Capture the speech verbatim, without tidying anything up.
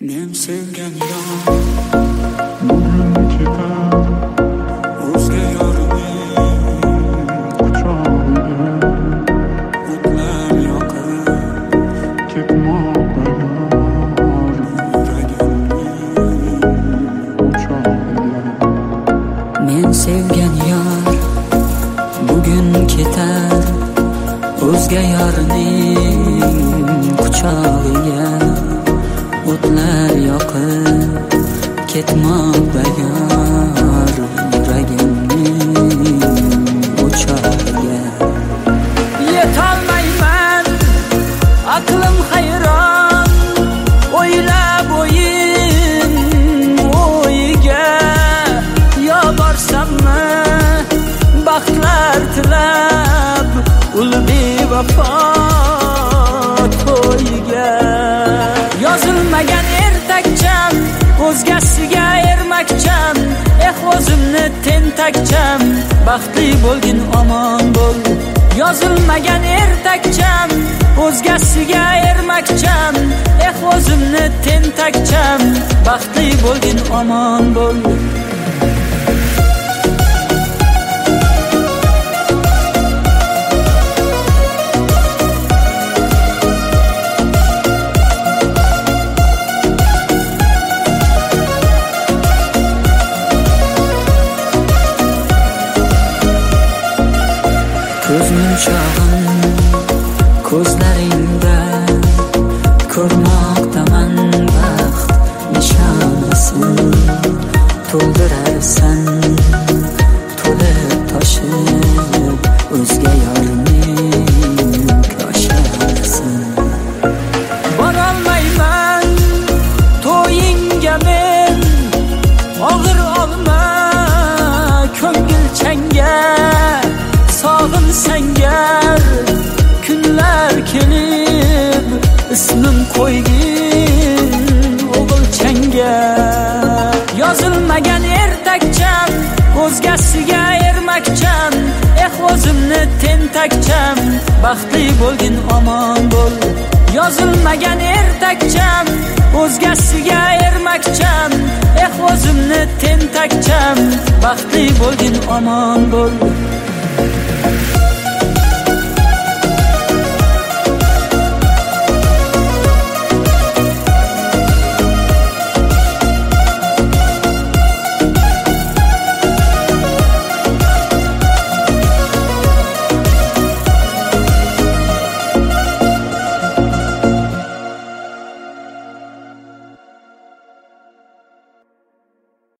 Men sevgan yor bugun ketar o'zga yorning quchog'iga o'tlar yoqib ketmoqda yor yuragimning o'chog'iga. Men sevgan yor bugun ketar o'zga yorning quchog'iga o'tlar yoqib ketmoqda yor yuragimning o'chog'iga. Yetolmayman aqlim hayron o'ylab o'yin o'yiga. Yo borsammi baxtlar tilab ul bevafo to'yiga. Yozilmagan ertakcham o'zgasiga ermakcham. Eh o'zimni tentakcham baxtli bo'lgin omon bo'l. Yozilmagan ertakcham o'zgasiga ermakcham. Eh o'zimni tentakcham baxtli bo'lgin omon bo'l. Ko'zmunchog'im ko'zlaringda ko'rmoqdaman baxt nishonasin. To'ldirarsan to'lib toshib o'zga yorning koshanasin. Borolmayman to'yingga men og'ir olma ko'ngilchangga. Sog'in sangar kunlar kelib ismim qo'ygin o'g'ilchangga. Yozilmagan ertakcham o'zgasiga ermakcham. Eh o'zimni tentakcham baxtli bo'lgin omon bo'l. Yozilmagan ertakcham o'zgasiga ermakcham. Eh o'zimni tentakcham baxtli bo'lgin omon bo'l.